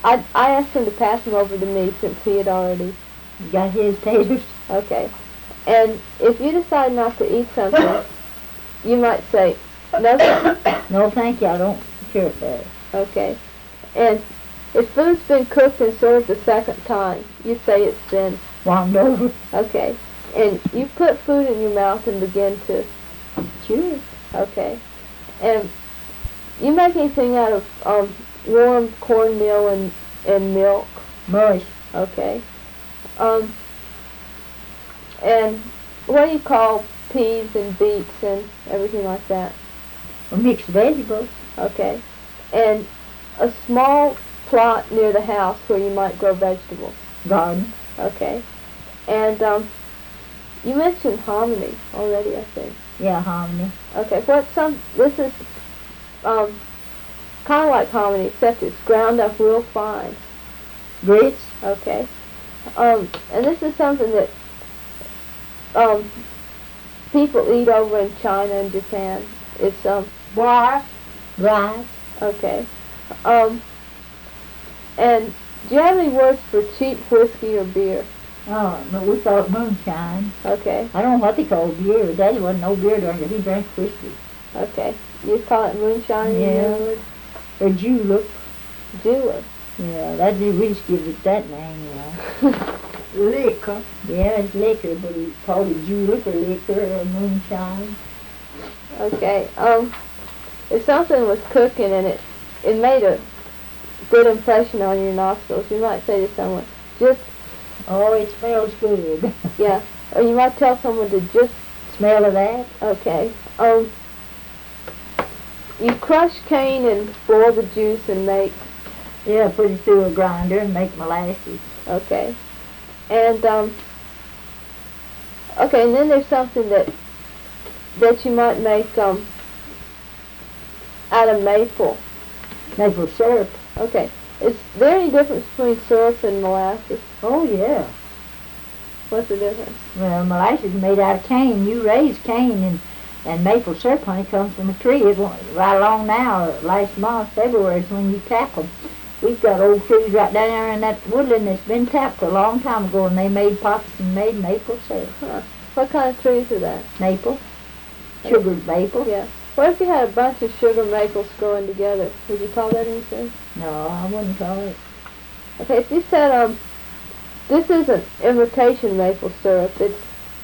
I asked him to pass them over to me since he had already. Got his taters. Okay. And if you decide not to eat something, you might say, no, No, thank you. I don't care for that. okay. And if food's been cooked and served a second time, you say it's been Warmed over. okay. And you put food in your mouth and begin to Sure. okay. And you make anything out of warm cornmeal and milk? Mush. Okay. And what do you call peas and beets and everything like that? Or mixed vegetables. Okay. And a small plot near the house where you might grow vegetables. Garden. Okay. And you mentioned hominy already, I think. Yeah, hominy. Okay. This is kind of like hominy, except it's ground up real fine. Grits. Okay. And this is something that people eat over in China and Japan. It's Rice. Rice. okay. And do you have any words for cheap whiskey or beer? Oh, no, we call it moonshine. Okay. I don't know what they call beer. Daddy wasn't no beer drinker. He drank whiskey. Okay. You call it moonshine? Yeah. Or julep. Julep. Yeah, we just give it that name, yeah. Liquor. Yeah, it's liquor, but we call it julep or liquor or moonshine. Okay. If something was cooking and it made a good impression on your nostrils, you might say to someone, just Oh, it smells good. yeah. Or you might tell someone to just Smell of that? okay. You crush cane and boil the juice and make Yeah, put it through a grinder and make molasses. okay. And okay, and then there's something that you might make out of maple. Maple syrup. Okay. Is there any difference between syrup and molasses? Oh, yeah. What's the difference? Well, molasses is made out of cane. You raise cane, and maple syrup, honey, comes from a tree. Right along now, last month, February, is when you tap them. We've got old trees right down there in that woodland that's been tapped a long time ago, and they made pops and made maple syrup. Huh. What kind of trees are that? Maple. Sugared maple. Yeah. What if you had a bunch of sugar maples growing together? Would you call that anything? No, I wouldn't call it. Okay, if you said, this isn't imitation maple syrup, it's...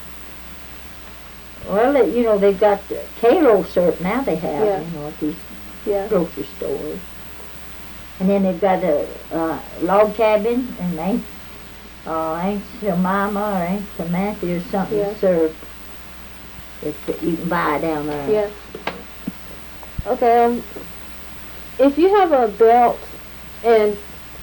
Well, they've got Kalo syrup now they have, Yeah. at these Yeah. grocery stores. And then they've got a log cabin and Aunt Jemima or Aunt Samantha or something Yeah. syrup that you can buy down there. Yeah. Okay, if you have a belt and,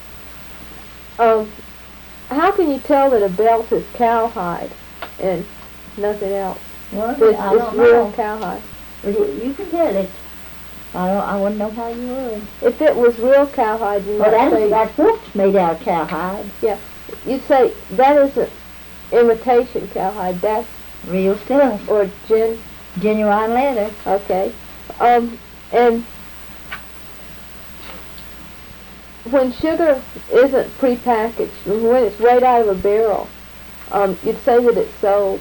how can you tell that a belt is cowhide and nothing else? Well, It's I don't real know. cowhide. You can tell it. I wouldn't know how you would. If it was real cowhide, you Well, might say, that book's made out of cowhide. you'd say, that isn't imitation cowhide, that's, Real stuff. or Genuine leather. okay. And when sugar isn't prepackaged, when it's right out of a barrel, you'd say that it's sold.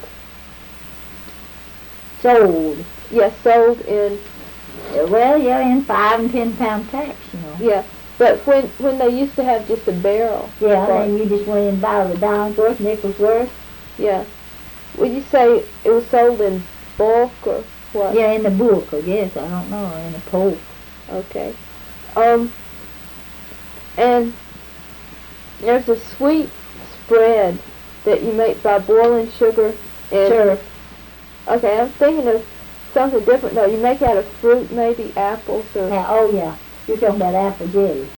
Sold. Yes, sold in, Well, yeah, in 5 and 10 pound packs, yeah. But when they used to have just a barrel. Yeah, Right. and you just went and bought a dime's worth, nickel's worth. Yeah. Would you say it was sold in bulk or what? Yeah, in the book, I guess. I don't know, or in the poke. Okay. And there's a sweet spread that you make by boiling sugar and... Syrup. Okay, I'm thinking of something different though. You make out of fruit, maybe apples or... Oh, yeah. You're talking about apple jelly.